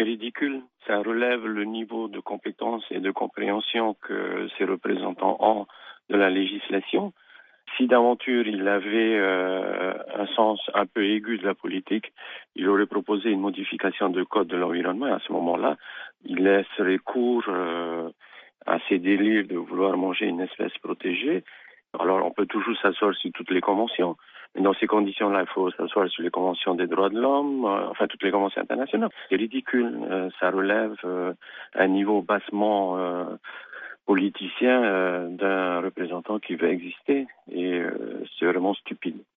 ridicule. Ça relève le niveau de compétence et de compréhension que ces représentants ont de la législation. Si d'aventure il avait un sens un peu aigu de la politique, il aurait proposé une modification du code de l'environnement et à ce moment-là, il laisserait cours à ces délires de vouloir manger une espèce protégée. Alors on peut toujours s'asseoir sur toutes les conventions, mais dans ces conditions-là, il faut s'asseoir sur les conventions des droits de l'homme, enfin toutes les conventions internationales. C'est ridicule, ça relève un niveau bassement politicien d'un représentant qui veut exister et c'est vraiment stupide.